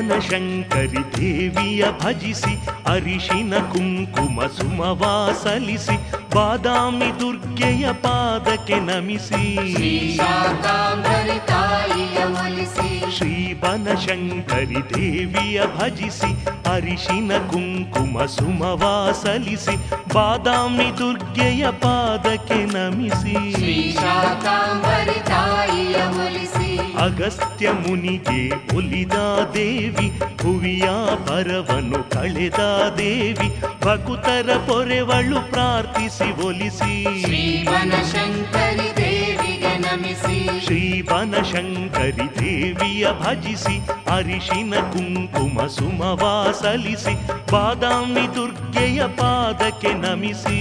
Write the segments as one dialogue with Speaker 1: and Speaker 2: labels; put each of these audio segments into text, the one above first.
Speaker 1: ಬನಶಂಕರಿ ದೇವಿಯ ಭಜಿಸಿ ಅರಿಶಿನ ಕುಂಕುಮ ಸುಮವ ಸಲ್ಲಿಸಿ ಬಾದಾಮಿ ದುರ್ಗೆಯ ಪಾದಕ್ಕೆ ನಮಿಸಿ ಶ್ರೀ ಬನಶಂಕರಿ ದೇವಿಯ ಭಜಿಸಿ ಅರಿಶಿನ ಕುಂಕುಮ ಸುಮವ ಸಲ್ಲಿಸಿ ಬಾದಾಮಿ ದುರ್ಗೆಯ ಪಾದಕ್ಕೆ ನಮಿಸಿ ಅಗಸ್ತ್ಯ ಮುನಿಗೆ ಒಲಿದ ದೇವಿ ಭುವಿಯ ಭರವನ್ನು ಕಳೆದ ದೇವಿ ಭಕುತರ ಪೊರೆವಳು ಪ್ರಾರ್ಥಿಸಿ ಒಲಿಸಿ ಶ್ರೀ ಬನಶಂಕರಿ ದೇವಿಯ ಭಜಿಸಿ ಅರಿಶಿನ ಕುಂಕುಮ ಸುಮವ ಸಲ್ಲಿಸಿ ಬಾದಾಮಿ ದುರ್ಗೆಯ ಪಾದಕ್ಕೆ ನಮಿಸಿ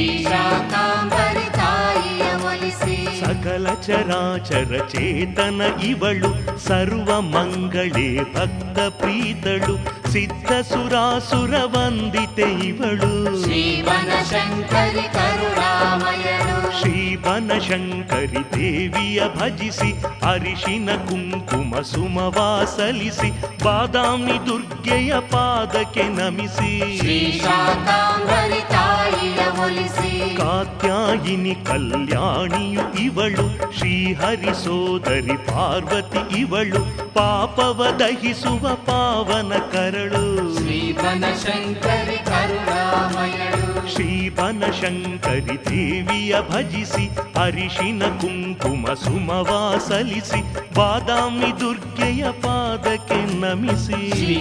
Speaker 1: ಸಕಲ ಚರಾಚರ ಚೇತನ ಇವಳು ಸರ್ವ ಮಂಗಳೇ ಭಕ್ತ ಪ್ರೀತಳು ಸಿದ್ಧ ಸುರಾಸುರ ವಂದಿತೆ ಇವಳು ಶ್ರೀ ಬನಶಂಕರಿ ದೇವಿಯ ಭಜಿಸಿ ಅರಿಶಿನ ಕುಂಕುಮ ಸುಮವ ಸಲ್ಲಿಸಿ ಬಾದಾಮಿ ದುರ್ಗೆಯ ಪಾದಕ್ಕೆ ನಮಿಸಿ ಕಾತ್ಯಾಯಿನಿ ಕಲ್ಯಾಣಿಯು ಇವಳು ಶ್ರೀಹರಿ ಸೋದರಿ ಪಾರ್ವತಿ ಇವಳು ಪಾಪವ ದಹಿಸುವ ಪಾವನ ಕರಳು ಶ್ರೀ ಬನಶಂಕರಿ ದೇವಿಯ ಭಜಿಸಿ ಅರಿಶಿನ ಕುಂಕುಮ ಸುಮವ ಸಲ್ಲಿಸಿ ಬಾದಾಮಿ ದುರ್ಗೆಯ ಪಾದಕ್ಕೆ ನಮಿಸಿ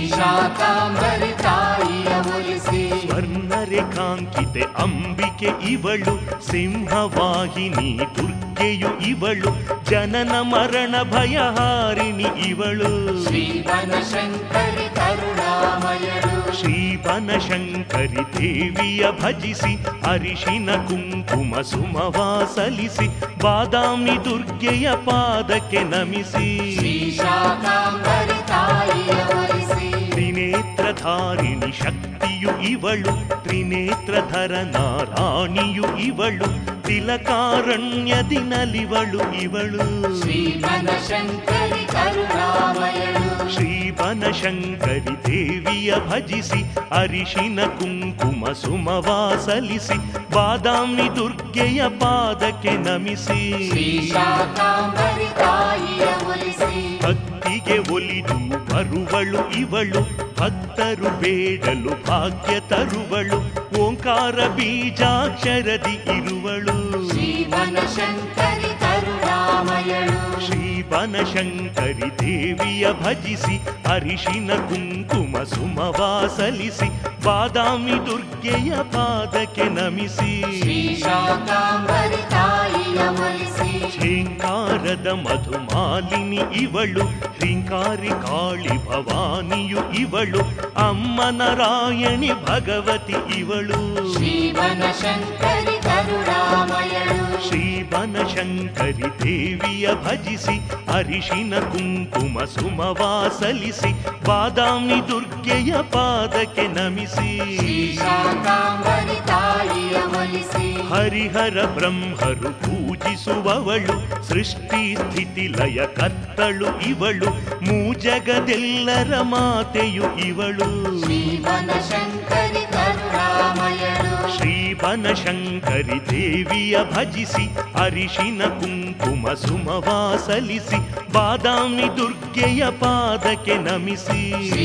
Speaker 1: ಸ್ವರ್ಣರೇಖಾಂಕಿತೆ ಅಂಬಿಕೆ ಇವಳು ಸಿಂಹವಾಹಿನಿ ದುರ್ಗೆಯು ಇವಳು ಜನನ ಮರಣ ಭಯಹಾರಿಣಿ ಇವಳು ಶ್ರೀ ಬನಶಂಕರಿ ದೇವಿಯ ಭಜಿಸಿ ಅರಿಶಿನ ಕುಂಕುಮ ಸುಮವ ಸಲ್ಲಿಸಿ ಬಾದಾಮಿ ದುರ್ಗೆಯ ಪಾದಕ್ಕೆ ನಮಿಸಿ ತ್ರಿನೇತ್ರಧಾರಿಣಿ ಶಕ್ತಿಯು ಇವಳು ತ್ರಿನೇತ್ರಧರ ನಾರಾಣಿಯು ಇವಳು ತಿಲಕಾರಣ್ಯದಿ ನಲಿವಳು ಇವಳು ಶ್ರೀ ಬನಶಂಕರಿ ದೇವಿಯ ಭಜಿಸಿ ಅರಿಶಿನ ಕುಂಕುಮ ಸುಮವ ಸಲ್ಲಿಸಿ ಬಾದಾಮಿ ದುರ್ಗೆಯ ಪಾದಕ್ಕೆ ನಮಿಸಿ ಭಕ್ತಿಗೆ ಒಲಿದು ಬರುವಳು ಇವಳು ಭಕ್ತರು ಬೇಡಲು ಭಾಗ್ಯ ತರುವಳು ಓಂಕಾರ ಬೀಜಾಕ್ಷರದಿ ಇರುವಳು ಶ್ರೀ ಬನಶಂಕರಿ ದೇವಿಯ ಭಜಿಸಿ ಅರಿಶಿನ ಕುಂಕುಮ ಸುಮವ ಸಲ್ಲಿಸಿ ಬಾದಾಮಿ ದುರ್ಗೆಯ ಪಾದಕ್ಕೆ ನಮಿಸಿ ಝೇಂಕಾರದ ಮಧುಮಾಲಿನಿ ಇವಳು ಹ್ರಿಂಕಾರಿ ಕಾಳಿ ಭವಾನಿಯು ಇವಳು ಅಮ್ಮ ನಾರಾಯಣಿ ಭಗವತಿ ಇವಳು ಶ್ರೀ ಬನಶಂಕರಿ ದೇವಿಯ ಭಜಿಸಿ ಅರಿಶಿನ ಕುಂಕುಮ ಸುಮವ ಸಲ್ಲಿಸಿ ಬಾದಾಮಿ ದುರ್ಗೆಯ ಪಾದಕ್ಕೆ ನಮಿಸಿ ಹರಿಹರ ಬ್ರಹ್ಮರು ಪೂಜಿಸುವವಳು ಸೃಷ್ಟಿ ಸ್ಥಿತಿ ಲಯ ಕರ್ತಳು ಇವಳು ಮೂಜಗದೆಲ್ಲರ ಮಾತೆಯು ಇವಳು ಶ್ರೀ ಬನಶಂಕರಿ ದೇವಿಯ ಭಜಿಸಿ ಅರಿಶಿನ ಕುಂಕುಮ ಸುಮವ ಸಲ್ಲಿಸಿ ಬಾದಾಮಿ ದುರ್ಗೆಯ ಪಾದಕ್ಕೆ ನಮಿಸಿ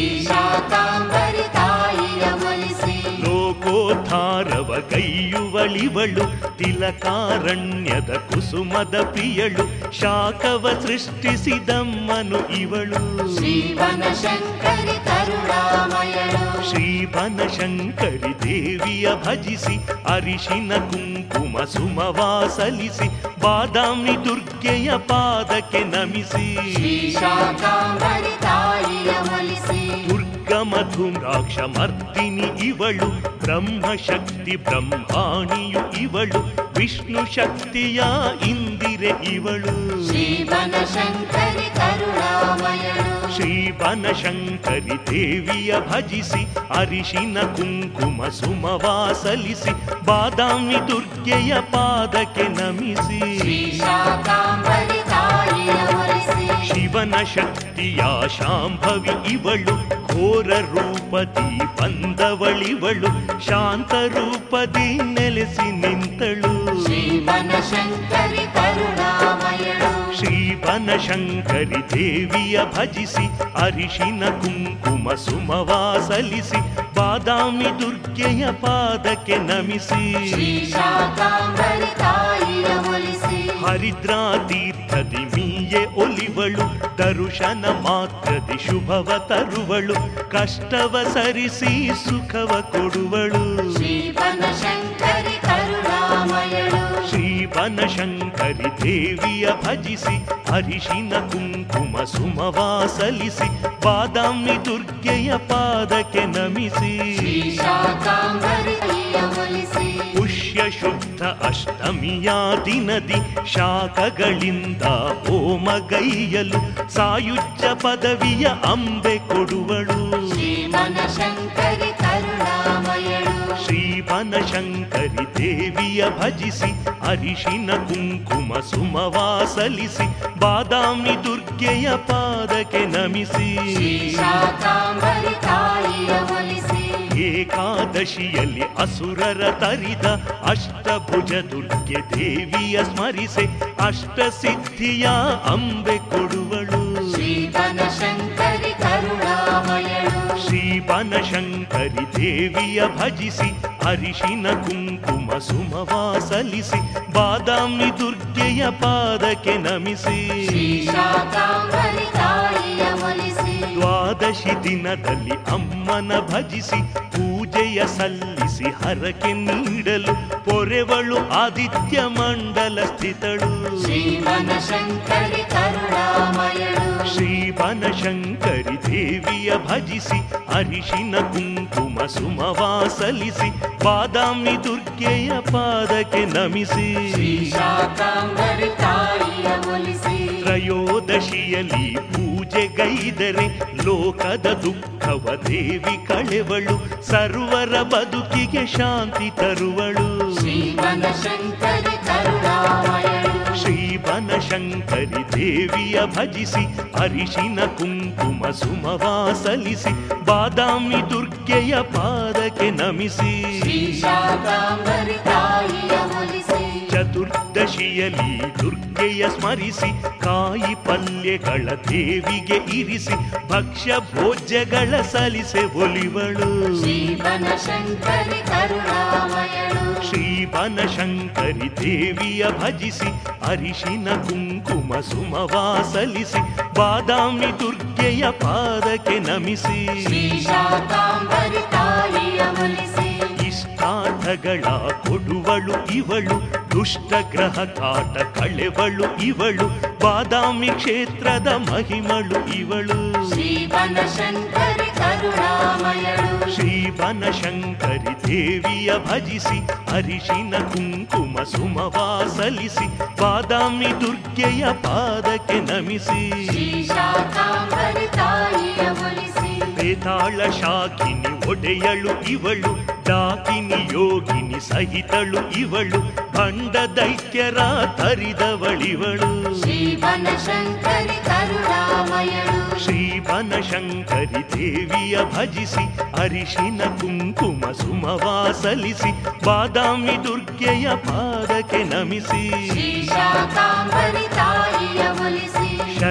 Speaker 1: ಲೋಕೋದ್ಧಾರವ ಕೈಯುವಳಿವಳು ತಿಲಕಾರಣ್ಯದ ಕುಸುಮದ ಪ್ರಿಯಳು ಶಾಖವ ಸೃಷ್ಟಿಸಿದಮ್ಮನು ಇವಳು ಶ್ರೀ ಬನಶಂಕರಿ ದೇವಿಯ ಭಜಿಸಿ ಅರಿಶಿನ ಕುಂಕುಮ ಸುಮವ ಸಲ್ಲಿಸಿ ಬಾದಾಮಿ ದುರ್ಗೆಯ ಪಾದಕ್ಕೆ ನಮಿಸಿ ದುರ್ಗಮಧುಮ್ರಾಕ್ಷ ಮರ್ದಿನಿ ಇವಳು ಬ್ರಹ್ಮಶಕ್ತಿ ಬ್ರಹ್ಮಾಣಿಯು ಇವಳು ವಿಷ್ಣು ಶಕ್ತಿಯ ಇಂದಿರೆ ಇವಳು ಶ್ರೀ ಬನಶಂಕರಿ ದೇವಿಯ ಭಜಿಸಿ ಅರಿಶಿನ ಕುಂಕುಮ ಸುಮವ ಸಲ್ಲಿಸಿ ಬಾದಾಮಿ ದುರ್ಗೆಯ ಪಾದಕ್ಕೆ ನಮಿಸಿ ಶಿವ ಶಿವನ ಶಕ್ತಿಯ ಶಾಂಭವಿ ಇವಳು, ಘೋರ ರೂಪದಿ ಬಂದವಳಿವಳು, ಶಾಂತ ರೂಪದಿ ನೆಲೆಸಿ ನಿಂತಳು.
Speaker 2: ಶ್ರೀಬನಶಂಕರಿ ಕರುಣಾಮಯಳು,
Speaker 1: ಶ್ರೀಬನಶಂಕರಿ ದೇವಿಯ ಭಜಿಸಿ ಅರಿಶಿನ ಕುಂಕುಮ ಸುಮವಾ ಸಲ್ಲಿಸಿ, ಬಾದಾಮಿ ದುರ್ಗೆಯ ಪಾದಕ್ಕೆ ನಮಿಸಿ,
Speaker 2: ಶ್ರೀಶಾಕಾಂಬರಿ ತಾಯಿಯ ಒಲಿಸಿ,
Speaker 1: ಹರಿದ್ರಾ ತೀರ್ಥದಿ ಮೀಯೆ ಒಲಿವಳು, ದರುಶನ ಮಾತ್ರದಿ ಶುಭವ ತರುವಳು, ಕಷ್ಟವ ಸರಿಸಿ ಸುಖವ ಕೊಡುವಳು.
Speaker 2: ಶ್ರೀಬನಶಂಕರಿ ಕರುಣಾಮಯಳು,
Speaker 1: ಶ್ರೀಬನಶಂಕರಿ ದೇವಿಯ ಭಜಿಸಿ ಅರಿಶಿನ ಕುಂಕುಮ ಸುಮವಾ ಸಲ್ಲಿಸಿ, ಬಾದಾಮಿ ದುರ್ಗೆಯ ಪಾದಕ್ಕೆ ನಮಿಸಿ,
Speaker 2: ಶ್ರೀಶಾಕಾಂಬರಿ ತಾಯಿಯ ಒಲಿಸಿ,
Speaker 1: ಪುಷ್ಯ ಶುದ್ಧ ಅಷ್ಟಮಿಯ ದಿನದಿ ಶಾಖಗಳಿಂದ ಹೋಮಗೈಯಲು, ಸಾಯುಜ್ಯ ಪದವಿಯ ಅಂಬೆ ಕೊಡುವಳು.
Speaker 2: ಶ್ರೀಬನಶಂಕರಿ ಕರುಣಾಮಯಳು,
Speaker 1: ಶ್ರೀಬನಶಂಕರಿ ದೇವಿಯ ಭಜಿಸಿ ಅರಿಶಿನ ಕುಂಕುಮ ಸುಮವಾ ಸಲ್ಲಿಸಿ, ಬಾದಾಮಿ ದುರ್ಗೆಯ ಪಾದಕ್ಕೆ ನಮಿಸಿ,
Speaker 2: ಶ್ರೀಶಾಕಾಂಬರಿ ತಾಯಿಯ ಒಲಿಸಿ,
Speaker 1: ಏಕಾದಶಿಯಲ್ಲಿ ಅಸುರರ ತರಿದ ಅಷ್ಟಭುಜ ದುರ್ಗೆ ದೇವಿಯ ಸ್ಮರಿಸೆ, ಅಷ್ಟಸಿದ್ಧಿಯ ಅಂಬೆ ಕೊಡುವಳು.
Speaker 2: ಶ್ರೀಬನಶಂಕರಿ ಕರುಣಾಮಯಳು,
Speaker 1: ಶ್ರೀಬನಶಂಕರಿ ದೇವಿಯ ಭಜಿಸಿ ಅರಿಶಿನ ಕುಂಕುಮ ಸುಮವಾ ಸಲ್ಲಿಸಿ, ಬಾದಾಮಿ ದುರ್ಗೆಯ ಪಾದಕ್ಕೆ ನಮಿಸಿ,
Speaker 2: ಶ್ರೀಶಾಕಾಂಬರಿ ತಾಯಿಯ ಒಲಿಸಿ,
Speaker 1: ದ್ವಾದಶಿ ದಿನದಲ್ಲಿ ಅಮ್ಮನ ಭಜಿಸಿ ಪೂಜೆಯ ಸಲ್ಲಿಸಿ ಹರಕೆ ನೀಡಲು, ಪೊರೆವಳು ಆದಿತ್ಯ ಮಂಡಲ ಸ್ಥಿತಳು.
Speaker 2: ಶ್ರೀಬನಶಂಕರಿ ಕರುಣಾಮಯಳು,
Speaker 1: ಶ್ರೀಬನಶಂಕರಿ ದೇವಿಯ ಭಜಿಸಿ ಅರಿಶಿನ ಕುಂಕುಮ ಸುಮವಾ ಸಲ್ಲಿಸಿ, ಬಾದಾಮಿ ದುರ್ಗೆಯ ಪಾದಕ್ಕೆ ನಮಿಸಿ,
Speaker 2: ಶ್ರೀಶಾಕಾಂಬರಿ ತಾಯಿಯ ಒಲಿಸಿ,
Speaker 1: ತ್ರಯೋದಶಿಯಲ್ಲಿ ಪೂಜೆಗೈದರೆ ಲೋಕದ ದುಃಖವ ದೇವಿ ಕಳೆವಳು, ಸರ್ವರ ಬದುಕಿಗೆ ಶಾಂತಿ ತರುವಳು.
Speaker 2: ಶ್ರೀಬನಶಂಕರಿ ಕರುಣಾಮಯಳು,
Speaker 1: ಶ್ರೀಬನಶಂಕರಿ ದೇವಿಯ ಭಜಿಸಿ ಅರಿಶಿನ ಕುಂಕುಮ ಸುಮವಾ ಸಲ್ಲಿಸಿ, ಬಾದಾಮಿ ದುರ್ಗೆಯ ಪಾದಕ್ಕೆ ನಮಿಸಿ,
Speaker 2: ಶ್ರೀಶಾಕಾಂಬರಿ ತಾಯಿಯ ಒಲಿಸಿ,
Speaker 1: ಚತುರ್ದಶಿಯಲ್ಲಿ ದುರ್ಗೆಯ ಸ್ಮರಿಸಿ ಕಾಯಿ ಪಲ್ಯಗಳ ದೇವಿಗೆ ಇರಿಸಿ, ಭಕ್ಷ್ಯ ಭೋಜ್ಯಗಳ ಸಲಿಸೆ ಒಲಿವಳು.
Speaker 2: ಶ್ರೀಬನಶಂಕರಿ ಕರುಣಾಮಯಳು,
Speaker 1: ಶ್ರೀಬನಶಂಕರಿ ದೇವಿಯ ಭಜಿಸಿ ಅರಿಶಿನ ಕುಂಕುಮ ಸುಮವಾ ಸಲ್ಲಿಸಿ, ಬಾದಾಮಿ ದುರ್ಗೆಯ ಪಾದಕ್ಕೆ ನಮಿಸಿ,
Speaker 2: ಶ್ರೀಶಾಕಾಂಬರಿ ತಾಯಿಯ ಒಲಿಸಿ,
Speaker 1: ಇಷ್ಟಾರ್ಥಗಳ ಕೊಡುವಳು ಇವಳು, ದುಷ್ಟ ಗ್ರಹ ಕಾಟ ಕಳೆವಳು ಇವಳು, ಬಾದಾಮಿ ಕ್ಷೇತ್ರದ ಮಹಿಮಳು ಇವಳು.
Speaker 2: ಶ್ರೀಬನಶಂಕರಿ ಕರುಣಾಮಯಳು,
Speaker 1: ಶ್ರೀಬನಶಂಕರಿ ದೇವಿಯ ಭಜಿಸಿ ಅರಿಶಿನ ಕುಂಕುಮ ಸುಮವಾ ಸಲ್ಲಿಸಿ, ಬಾದಾಮಿ ದುರ್ಗೆಯ ಪಾದಕ್ಕೆ ನಮಿಸಿ,
Speaker 2: ಶ್ರೀಶಾಕಾಂಬರಿ ತಾಯಿಯ ಒಲಿಸಿ,
Speaker 1: ಬೇತಾಳ ಶಾಕಿನಿ ಒಡೆಯಳು ಇವಳು, ಡಾಕಿನಿ ಯೋಗಿನಿ ಸಹಿತಳು ಇವಳು, ಭಂಡ ದೈತ್ಯರ ತರಿದವಳಿವಳು.
Speaker 2: ಶ್ರೀಬನಶಂಕರಿ ಕರುಣಾಮಯಳು,
Speaker 1: ಶ್ರೀಬನಶಂಕರಿ ದೇವಿಯ ಭಜಿಸಿ ಅರಿಶಿನ ಕುಂಕುಮ ಸುಮವಾ ಸಲ್ಲಿಸಿ, ಬಾದಾಮಿ ದುರ್ಗೆಯ ಪಾದಕ್ಕೆ ನಮಿಸಿ,
Speaker 2: ಶ್ರೀಶಾಕಾಂಬರಿ ತಾಯಿಯ ಒಲಿಸಿ,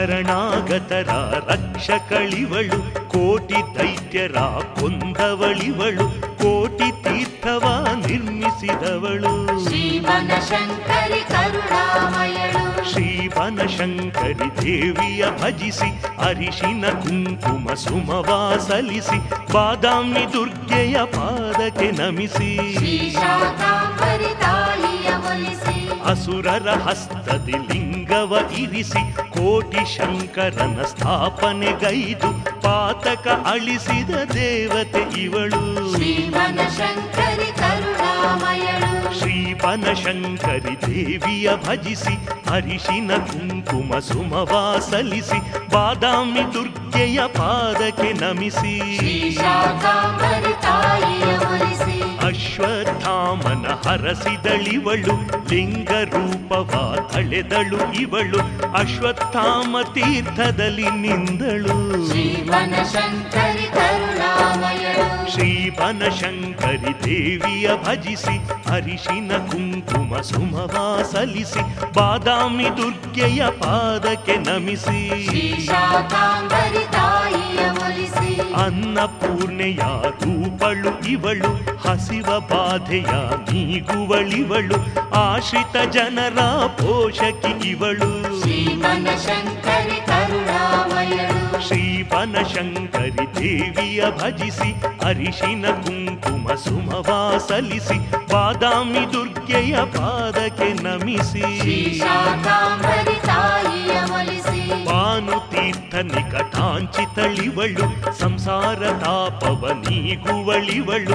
Speaker 1: ಶರಣಾಗತರ ರಕ್ಷಕಳಿವಳು, ಕೋಟಿ ದೈತ್ಯರ ಕೊಂದವಳಿವಳು, ಕೋಟಿ ತೀರ್ಥವ ನಿರ್ಮಿಸಿದವಳು.
Speaker 2: ಶ್ರೀಬನಶಂಕರಿ ಕರುಣಾಮಯಳು,
Speaker 1: ಶ್ರೀಬನಶಂಕರಿ ದೇವಿಯ ಭಜಿಸಿ ಅರಿಶಿನ ಕುಂಕುಮ ಸುಮವಾ ಸಲ್ಲಿಸಿ, ಬಾದಾಮಿ ದುರ್ಗೆಯ ಪಾದಕ್ಕೆ ನಮಿಸಿ,
Speaker 2: ಶ್ರೀಶಾಕಾಂಬರಿ ತಾಯಿಯ ಒಲಿಸಿ,
Speaker 1: ಅಸುರರ ಹಸ್ತದಿ ಲಿಂಗವ ಇರಿಸಿ ಕೋಟಿ ಶಂಕರನ ಸ್ಥಾಪನೆಗೈದು, ಪಾತಕ ಅಳಿಸಿದ ದೇವತೆ ಇವಳು.
Speaker 2: ಶ್ರೀಬನಶಂಕರಿ ಕರುಣಾಮಯಳು,
Speaker 1: ಶ್ರೀಬನಶಂಕರಿ ದೇವಿಯ ಭಜಿಸಿ ಅರಿಶಿನ ಕುಂಕುಮ ಸುಮವಾ ಸಲ್ಲಿಸಿ, ಬಾದಾಮಿ ದುರ್ಗೆಯ ಪಾದಕ್ಕೆ ನಮಿಸಿ,
Speaker 2: ಶ್ರೀಶಾಕಾಂಬರಿ ತಾಯಿಯ ಒಲಿಸಿ,
Speaker 1: ಅಶ್ವತ್ಥಾಮನ ಹರಸಿದಳಿವಳು ಲಿಂಗ ರೂಪವ ತಳೆದಳು ಇವಳು ಅಶ್ವತ್ಥಾಮ ತೀರ್ಥದಲ್ಲಿ ನಿಂದಳು
Speaker 2: ಶ್ರೀ ಬನಶಂಕರಿ ಕರುಣಾಮಯಳು
Speaker 1: ಶ್ರೀ ಬನಶಂಕರಿ ದೇವಿಯ ಭಜಿಸಿ ಅರಿಶಿನ ಕುಂಕುಮ ಸುಮವ ಸಲ್ಲಿಸಿ ಬಾದಾಮಿ ದುರ್ಗೆಯ ಪಾದಕ್ಕೆ ನಮಿಸಿ
Speaker 2: ಶ್ರೀ ಶಾಕಾಂಬರಿ ತಾಯಿಯ ಒಲಿಸಿ
Speaker 1: ಅನ್ನಪೂರ್ಣೆಯ ರೂಪಳು ಇವಳು ಹಸಿವ ಬಾಧೆಯ ನೀಗುವಳಿವಳು ಆಶ್ರಿತ ಜನರ ಪೋಷಕಿ ಇವಳು
Speaker 2: ಶ್ರೀ ಬನಶಂಕರಿ ಕರುಣಾಮಯಳು
Speaker 1: ಶ್ರೀ ಬನಶಂಕರಿ ದೇವಿಯ ಭಜಿಸಿ ಅರಿಶಿನ ಕುಂಕುಮ ಸುಮವ ಸಲ್ಲಿಸಿ ಬಾದಾಮಿ ದುರ್ಗೆಯ ಪಾದಕ್ಕೆ ನಮಿಸಿ
Speaker 2: ಶ್ರೀ ಶಾಕಾಂಬರಿ ತಾಯಿಯ ಒಲಿಸಿ
Speaker 1: ಭಾನುತೀರ್ಥ ನಿಕಟಾಂಚಿತಳಿವಳು ಸಂಸಾರ ತಾಪವ ನೀಗುವಳಿವಳು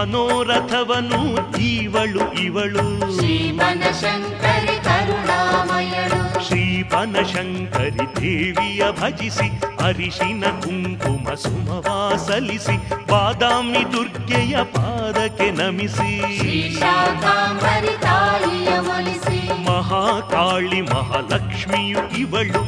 Speaker 1: ಮನೋರಥವನು ಇವಳು ಇವಳು
Speaker 2: ಶ್ರೀ ಬನಶಂಕರಿ ಕರುಣಾಮಯಳು
Speaker 1: ಶ್ರೀ ಬನಶಂಕರಿ ದೇವಿಯ ಭಜಿಸಿ ಅರಿಶಿನ ಕುಂಕುಮ ಸುಮವ ಸಲ್ಲಿಸಿ ಬಾದಾಮಿ ದುರ್ಗೆಯ ಪಾದಕ್ಕೆ ನಮಿಸಿ
Speaker 2: ಶ್ರೀ ಶಾಕಾಂಬರಿ ತಾಯಿಯ ಒಲಿಸಿ
Speaker 1: ಮಹಾಕಾಳಿ ಮಹಾಲಕ್ಷ್ಮಿಯು ಇವಳು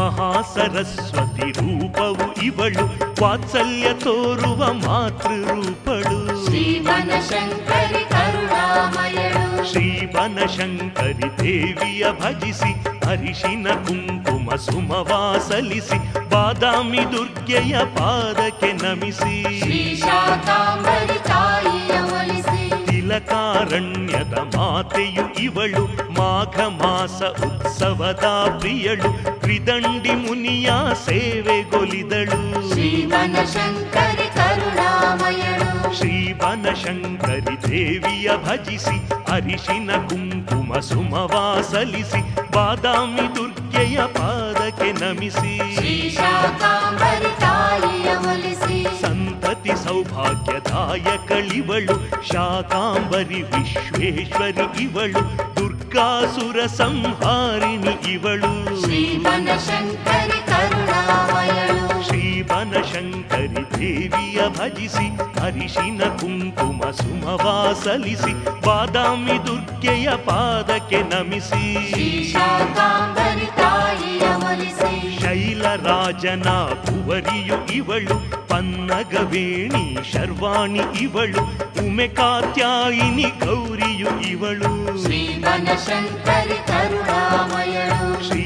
Speaker 1: ಮಹಾಸರಸ್ವತಿ ರೂಪವು ಇವಳು ವಾತ್ಸಲ್ಯ ತೋರುವ ಮಾತೃರೂಪಳು
Speaker 2: ಶ್ರೀ ಬನಶಂಕರಿ ಕರುಣಾಮಯಳು
Speaker 1: ಶ್ರೀ ಬನಶಂಕರಿ ದೇವಿಯ ಭಜಿಸಿ ಅರಿಶಿನ ಕುಂಕುಮ ಸುಮವ ಸಲ್ಲಿಸಿ ಬಾದಾಮಿ ದುರ್ಗೆಯ ಪಾದಕ್ಕೆ ನಮಿಸಿ
Speaker 2: ಶ್ರೀ ಶಾಕಾಂಬರಿ ತಾಯಿಯ ಒಲಿಸಿ
Speaker 1: ತಿಲಕಾರಣ್ಯದ ಮಾತೆಯು ಇವಳು ಮಾಘ ಮಾಸ ಉತ್ಸವದ ಪ್ರಿಯಳು ತ್ರಿದಂಡಿ ಮುನಿಯ ಸೇವೆಗೊಲಿದಳು
Speaker 2: ಶ್ರೀ ಬನಶಂಕರಿ ಕರುಣಾಮಯಳು
Speaker 1: ಶ್ರೀ ಬನಶಂಕರಿ ದೇವಿಯ ಭಜಿಸಿ ಅರಿಶಿನ ಕುಂಕುಮ ಸುಮವ ಸಲ್ಲಿಸಿ ಬಾದಾಮಿ ದುರ್ಗೆಯ ಪಾದಕ್ಕೆ ನಮಿಸಿ
Speaker 2: ಶ್ರೀ ಶಾಕಾಂಬರಿ ತಾಯಿಯ ಒಲಿಸಿ
Speaker 1: ಸಂತತಿ ಸೌಭಾಗ್ಯದಾಯಕಳಿವಳು ಶಾಕಾಂಬರಿ ವಿಶ್ವೇಶ್ವರಿ ಇವಳು ದುರ್ಗಾಸುರ ಸಂಹಾರಿಣಿ ಇವಳು
Speaker 2: ಶ್ರೀ ಬನಶಂಕರಿ ಕರುಣಾಮಯಳು
Speaker 1: ಶ್ರೀ ಬನಶಂಕರಿ ದೇವಿಯ ಭಜಿಸಿ ಅರಿಶಿನ ಕುಂಕುಮ ಸುಮವ ಸಲ್ಲಿಸಿ ಬಾದಾಮಿ ದುರ್ಗೆಯ ಪಾದಕ್ಕೆ ನಮಿಸಿ
Speaker 2: ಶ್ರೀ ಶಾಕಾಂಬರಿ ತಾಯಿಯ ಒಲಿಸಿ
Speaker 1: ಶೈಲರಾಜನ ಕುವರಿಯು ಇವಳು ಪನ್ನಗವೇಣಿ ಶರ್ವಾಣಿ ಇವಳು ಉಮೆ ಕಾತ್ಯಾಯಿನಿ ಗೌರಿಯು ಇವಳು
Speaker 2: ಶ್ರೀ ಬನಶಂಕರಿ ಕರುಣಾಮಯಳು
Speaker 1: ಶ್ರೀ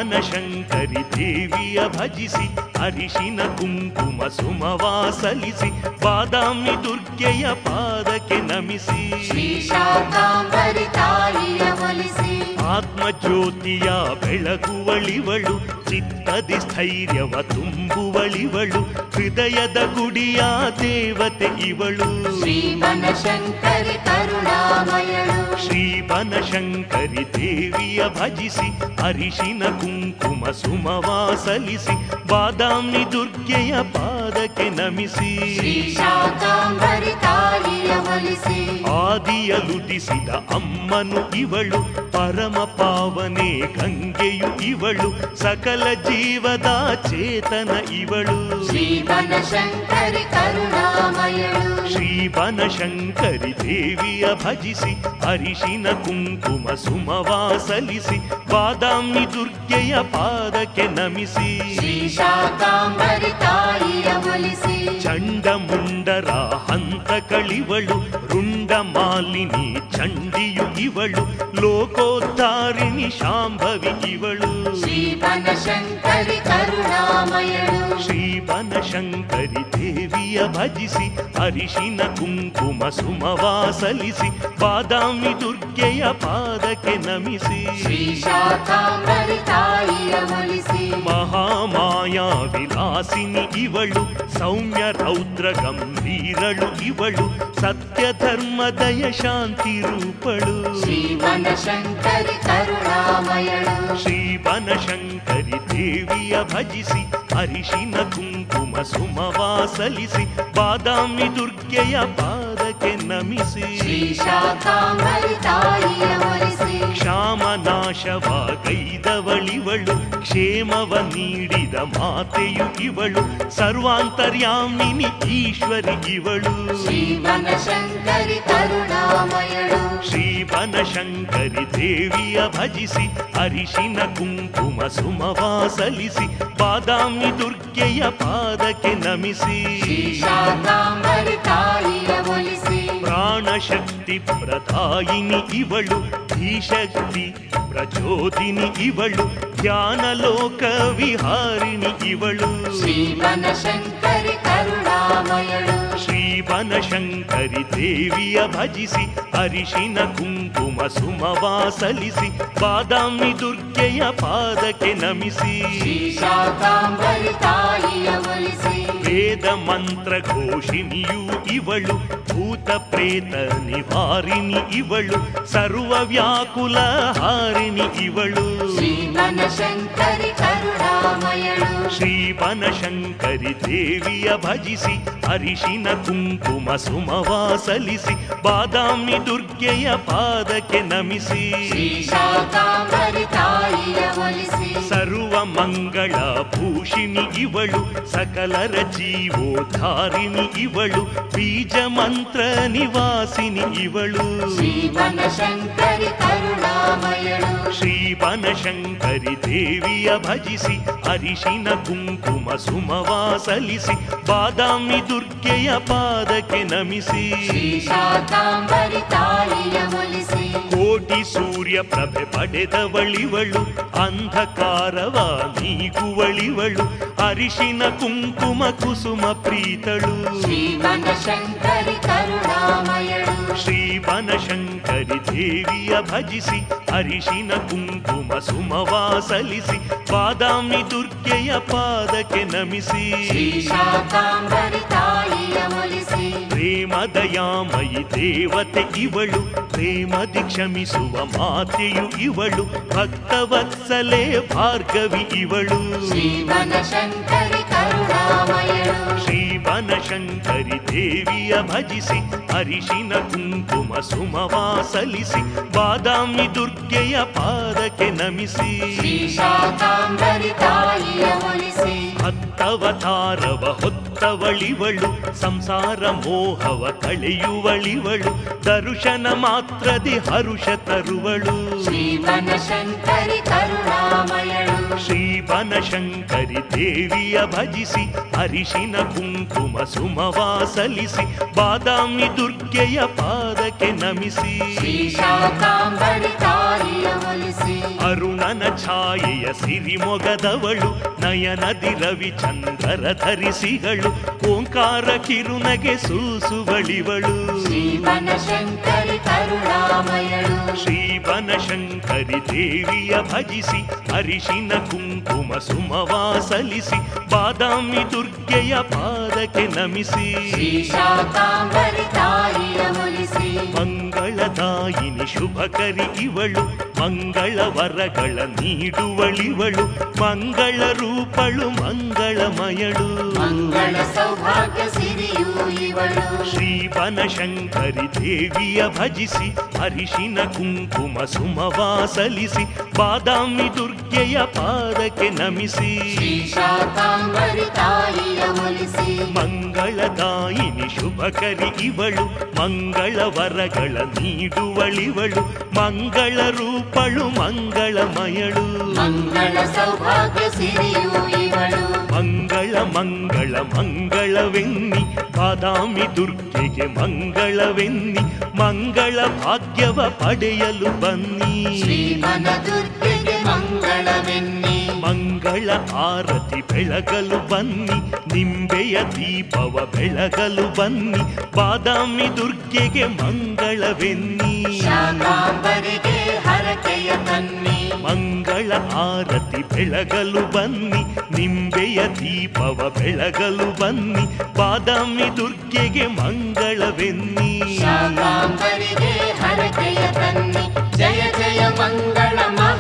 Speaker 1: ಬನಶಂಕರಿ ದೇವಿಯ ಭಜಿಸಿ ಅರಿಶಿನ ಕುಂಕುಮ ಸುಮವ ಸಲ್ಲಿಸಿ ಬಾದಾಮಿ ದುರ್ಗೆಯ ಪಾದಕ್ಕೆ ನಮಿಸಿ
Speaker 2: ಶ್ರೀ ಶಾಕಾಂಬರಿ ತಾಯಿಯ ಒಲಿಸಿ
Speaker 1: ಆತ್ಮಜ್ಯೋತಿಯ ಬೆಳಗುವಳಿವಳು ಚಿತ್ತದಿ ಸ್ಥೈರ್ಯವ ತುಂಬುವಳಿವಳು ಹೃದಯದ ಗುಡಿಯ ದೇವತೆ ಇವಳು
Speaker 2: ಶ್ರೀ ಬನಶಂಕರಿ ಕರುಣಾಮಯಳು
Speaker 1: ಶ್ರೀ ಬನಶಂಕರಿ ದೇವಿಯ ಭಜಿಸಿ ಅರಿಶಿನ ಕುಂಕುಮ ಸುಮವ ಸಲ್ಲಿಸಿ ಬಾದಾಮಿ ದುರ್ಗೆಯ ಪಾದಕ್ಕೆ ನಮಿಸಿ
Speaker 2: ಶ್ರೀ ಶಾಕಾಂಬರಿ ತಾಯಿಯ ಒಲಿಸಿ
Speaker 1: ಆದಿಯಲುದಿಸಿದ ಅಮ್ಮನು ಇವಳು ಪರಮ ಪಾವನೆ ಗಂಗೆಯು ಇವಳು ಸಕಲ ಜೀವದ ಚೇತನ ಇವಳು
Speaker 2: ಶ್ರೀ ಬನಶಂಕರಿ ಕರುಣಾಮಯಳು
Speaker 1: ಶ್ರೀ ಬನಶಂಕರಿ ದೇವಿಯ ಭಜಿಸಿ ಅರಿಶಿನ ಕುಂಕುಮ ಸುಮವ ಸಲ್ಲಿಸಿ ಬಾದಾಮಿ ದುರ್ಗೆಯ ಪಾದಕ್ಕೆ ನಮಿಸಿ
Speaker 2: ಶ್ರೀ ಶಾಕಾಂಬರಿ ತಾಯಿಯ ಒಲಿಸಿ
Speaker 1: ಚಂಡಮುಂಡರ ಹಂತಕಳಿವಳು ರುಂಡ ಮಾಲಿನಿ ಚಂಡಿಯು ಇವಳು ಲೋಕೋದ್ಧಾರಿಣಿ ಶಾಂಭವಿ ಇವಳು
Speaker 2: ಶ್ರೀ ಬನಶಂಕರಿ ಕರುಣಾಮಯಳು
Speaker 1: ಶ್ರೀ ಬನಶಂಕರಿ ದೇವಿಯ ಭಜಿಸಿ ಅರಿಶಿನ ಕುಂಕುಮ ಸುಮವ ಸಲ್ಲಿಸಿ ಬಾದಾಮಿ ದುರ್ಗೆಯ ಪಾದಕ್ಕೆ ನಮಿಸಿ
Speaker 2: ಶ್ರೀ ಶಾಕಾಂಬರಿ ತಾಯಿಯ ಒಲಿಸಿ
Speaker 1: ಮಹಾಮಾಯಾ ವಿಲಾಸಿನಿ ಇವಳು ಸೌಮ್ಯ ರೌದ್ರ ಗಂಭೀರಳು ಇವಳು ಸತ್ಯ ಧರ್ಮದಯ ಶಾಂತಿ ರೂಪಳು
Speaker 2: ಶ್ರೀ ಬನಶಂಕರಿ ಕರುಣಾಮಯಳು
Speaker 1: ಶ್ರೀ ಬನಶಂಕರಿ ದೇವಿಯ ಭಜಿಸಿ ಅರಿಶಿನ ಕುಂಕುಮ ಸುಮವ ಸಲ್ಲಿಸಿ ಬಾದಾಮಿ ದುರ್ಗೆಯ ಪಾದಕ್ಕೆ ನಮಿಸಿ
Speaker 2: ಶ್ರೀ ಶಾಕಾಂಬರಿ ತಾಯಿಯ ಒಲಿಸಿ
Speaker 1: ಕ್ಷಾಮನಾಶವಾಗೈದವಳಿವಳು, ಕ್ಷೇಮವ ನೀಡಿದ ಮಾತೆಯು ಇವಳು, ಸರ್ವಾಂತರ್ಯಾಮಿನಿ ಈಶ್ವರಿ ಇವಳು.
Speaker 2: ಶ್ರೀ ಬನಶಂಕರಿ ಕರುಣಾಮಯಳು,
Speaker 1: ಶ್ರೀ ಬನಶಂಕರಿ ದೇವಿಯ ಭಜಿಸಿ ಅರಿಶಿನ ಕುಂಕುಮ ಸುಮವಾಸಲಿಸಿ, ಬಾದಾಮಿ ದುರ್ಗೆಯ ಪಾದಕ್ಕೆ ನಮಿಸಿ,
Speaker 2: ಶ್ರೀ ಶಾಕಾಂಬರಿ ತಾಯಿಯ ಒಲಿಸಿ,
Speaker 1: ಪ್ರಾಣಶಕ್ತಿ ಪ್ರದಾಯಿನಿ ಇವಳು, ಧೀಶಕ್ತಿ ಪ್ರಚೋದಿನಿ ಇವಳು, ಧ್ಯಾನಲೋಕ ವಿಹಾರಿಣಿ ಇವಳು.
Speaker 2: ಶ್ರೀ ಬನಶಂಕರಿ ಕರುಣಾಮಯಳು,
Speaker 1: ಶ್ರೀ ಬನಶಂಕರಿ ದೇವಿಯ ಭಜಿಸಿ ಅರಿಶಿನ ಕುಂಕುಮ ಸುಮವಾಸಲಿಸಿ, ಬಾದಾಮಿ ದುರ್ಗೆಯ ಪಾದಕ್ಕೆ ನಮಿಸಿ,
Speaker 2: ಶ್ರೀ ಶಾಕಾಂಬರಿ ತಾಯಿಯ ಒಲಿಸಿ,
Speaker 1: ವೇದ ಮಂತ್ರ ಘೋಷಿಣಿಯು ಇವಳು, ಭೂತ ಪ್ರೇತ ನಿವಾರಿಣಿ ಇವಳು, ಸರ್ವ ವ್ಯಾಕುಲ ಹಾರಿಣಿ ಇವಳು.
Speaker 2: ಶ್ರೀ ಬನಶಂಕರಿ ಕರುಣಾಮಯಳು,
Speaker 1: ಶ್ರೀ ಬನಶಂಕರಿ ದೇವಿಯ ಭಜಿಸಿ ಅರಿಶಿನ ಕುಂಕುಮ ಸುಮವಾಸಲಿಸಿ, ಬಾದಾಮಿ ದುರ್ಗೆಯ ಪಾದಕ್ಕೆ ನಮಿಸಿ,
Speaker 2: ಶ್ರೀ ಶಾಕಾಂಬರಿ ತಾಯಿಯ ಒಲಿಸಿ,
Speaker 1: ಸರ್ವ ಮಂಗಳ ಭೂಷಿಣಿ ಇವಳು, ಸಕಲರ ಜೀವೋದ್ಧಾರಿಣಿ ಇವಳು, ಬೀಜ ಮಂತ್ರ ನಿವಾಸಿನಿ ಇವಳು.
Speaker 2: ಶ್ರೀ ಬನಶಂಕರಿ ಕರುಣಾಮಯಳು,
Speaker 1: ಶ್ರೀ ಬನಶಂಕರಿ ದೇವಿಯ ಭಜಿಸಿ ಅರಿಶಿನ ಕುಂಕುಮ ಸುಮವಾಸಲಿಸಿ, ಬಾದಾಮಿ ದುರ್ಗೆಯ ಪಾದಕ್ಕೆ ನಮಿಸಿ,
Speaker 2: ಶ್ರೀ ಶಾಕಾಂಬರಿ ತಾಯಿಯ ಒಲಿಸಿ,
Speaker 1: ಕೋಟಿ ಸೂರ್ಯ ಪ್ರಭೆ ಪಡೆದವಳಿವಳು, ಅಂಧಕಾರವ ನೀಗುವಳಿವಳು, ಅರಿಶಿನ ಕುಂಕುಮ ಕುಸುಮ ಪ್ರೀತಳು.
Speaker 2: ಶ್ರೀ ಬನಶಂಕರಿ ಕರುಣಾಮಯಳು,
Speaker 1: ಶ್ರೀ ಬನಶಂಕರಿ ದೇವಿಯ ಭಜಿಸಿ ಅರಿಶಿನ ಕುಂಕುಮ ಸುಮವಾಸಲಿಸಿ, ಬಾದಾಮಿ ದುರ್ಗೆಯ ಪಾದಕ್ಕೆ ನಮಿಸಿ,
Speaker 2: ಶ್ರೀ ಶಾಕಾಂಬರಿ ತಾಯಿಯ ಒಲಿಸಿ,
Speaker 1: ಪ್ರೇಮದಯಾಮಯಿ ದೇವತೆ ಇವಳು, ಪ್ರೇಮದಿ ಕ್ಷಮಿಸುವ ಮಾತೆಯು ಇವಳು, ಭಕ್ತವತ್ಸಲೆ ಭಾರ್ಗವಿ ಇವಳು.
Speaker 2: ಶ್ರೀ ಬನಶಂಕರಿ ಕರುಣಾಮಯಳು,
Speaker 1: ಶ್ರೀ ಬನಶಂಕರಿ ದೇವಿಯ ಭಜಿಸಿ ಅರಿಶಿನ ಕುಂಕುಮ ಸುಮವಾಸಲಿಸಿ, ಬಾದಾಮಿ ದುರ್ಗೆಯ ಪಾದಕ್ಕೆ ನಮಿಸಿ,
Speaker 2: ಶ್ರೀ ಶಾಕಾಂಬರಿ ತಾಯಿಯ ಒಲಿಸಿ,
Speaker 1: ಹತ್ತವತಾರವ ಹೊತ್ತವಳಿವಳು, ಸಂಸಾರ ಮೋಹವ ಕಳೆಯುವಳಿವಳು, ದರ್ಶನ ಮಾತ್ರದಿ ಹರುಷ ತರುವಳು.
Speaker 2: ಶ್ರೀ ಬನಶಂಕರಿ ಕರುಣಾಮಯಳು,
Speaker 1: ಶ್ರೀ ಬನಶಂಕರಿ ದೇವಿಯ ಭಜಿಸಿ ಅರಿಶಿನ ಕುಂಕುಮ ಸುಮವಾಸಲಿಸಿ, ಬಾದಾಮಿ ದುರ್ಗೆಯ ಪಾದಕ್ಕೆ ನಮಿಸಿ,
Speaker 2: ಶ್ರೀ ಶಾಕಾಂಬರಿ ತಾಯಿಯ ಒಲಿಸಿ,
Speaker 1: ಅರುಣನ ಛಾಯೆಯ ಸಿರಿಮೊಗದವಳು, ನಯನದಿ ರವಿಚಂದ್ರರ ಧರಿಸಿಗಳು, ಓಂಕಾರ ಕಿರುನಗೆ ಸೂಸುವಳಿವಳು.
Speaker 2: ಶ್ರೀ ಬನಶಂಕರಿ ಕರುಣಾಮಯಳು,
Speaker 1: ಶ್ರೀ ಬನಶಂಕರಿ ದೇವಿಯ ಭಜಿಸಿ ಅರಿಶಿನ ಕುಂಕುಮ ಸುಮವಾಸಲಿಸಿ, ಬಾದಾಮಿ ದುರ್ಗೆಯ ಪಾದಕ್ಕೆ ನಮಿಸಿ,
Speaker 2: ಶ್ರೀ ಶಾಕಾಂಬರಿ ತಾಯಿಯ ಒಲಿಸಿ,
Speaker 1: ಮಂಗಳದಾಯಿನಿ ಶುಭಕರಿ ಇವಳು, ಮಂಗಳ ವರಗಳ ನೀಡುವಳಿವಳು, ಮಂಗಳ ರೂಪಳು ಮಂಗಳಮಯಳು.
Speaker 2: ಮಂಗಳ ಸೌಭಾಗ್ಯ ಸಿರಿಯೂ ಇವಳು,
Speaker 1: ಶ್ರೀ ಬನಶಂಕರಿ ದೇವಿಯ ಭಜಿಸಿ ಅರಿಶಿನ ಕುಂಕುಮ ಸುಮವಾಸಲಿಸಿ, ಬಾದಾಮಿ ದುರ್ಗೆಯ ಪಾದಕ್ಕೆ ನಮಿಸಿ,
Speaker 2: ಶ್ರೀ ಶಾಕಾಂಬರಿ ತಾಯಿಯ ಒಲಿಸಿ,
Speaker 1: ಮಂಗಳದಾಯಿನಿ ಶುಭಕರಿ ಇವಳು, ಮಂಗಳ ವರಗಳ ನೀಡುವಳಿವಳು, ಮಂಗಳ ರೂಪಳು ಮಂಗಳಮಯಳು.
Speaker 2: ಮಂಗಳ ಸೌಭಾಗ್ಯ ಸಿರಿಯೂ ಇವಳು,
Speaker 1: ಮಂಗಳ ಮಂಗಳ ಮಂಗಳವೆನ್ನಿ, ಬಾದಾಮಿ ದುರ್ಗೆಗೆ ಮಂಗಳವೆನ್ನಿ, ಮಂಗಳ ಭಾಗ್ಯವ ಪಡೆಯಲು ಬನ್ನಿ,
Speaker 2: ಶ್ರೀ ಬನ ದುರ್ಗೆಗೆ ಮಂಗಳವೆನ್ನಿ,
Speaker 1: ಮಂಗಳ ಆರತಿ ಬೆಳಗಲು ಬನ್ನಿ, ನಿಂಬೆಯ ದೀಪವ ಬೆಳಗಲು ಬನ್ನಿ, ಬಾದಾಮಿ ದುರ್ಗೆಗೆ ಮಂಗಳವೆನ್ನಿ,
Speaker 2: ಶಾಕಾಂಬರಿಗೆ ಹರಕೆಯ ತನ್ನಿ,
Speaker 1: ಮಂಗಳ ಆರತಿ ಬೆಳಗಲು ಬನ್ನಿ, ನಿಂಬೆಯ ದೀಪವ ಬೆಳಗಲು ಬನ್ನಿ, ಬಾದಾಮಿ ದುರ್ಗೆಗೆ ಮಂಗಳವೆನ್ನಿ,
Speaker 2: ಶಾಕಾಂಬರಿಗೆ ಹರಕೆಯ ತನ್ನಿ. ಜಯ ಜಯ ಮಂಗಳ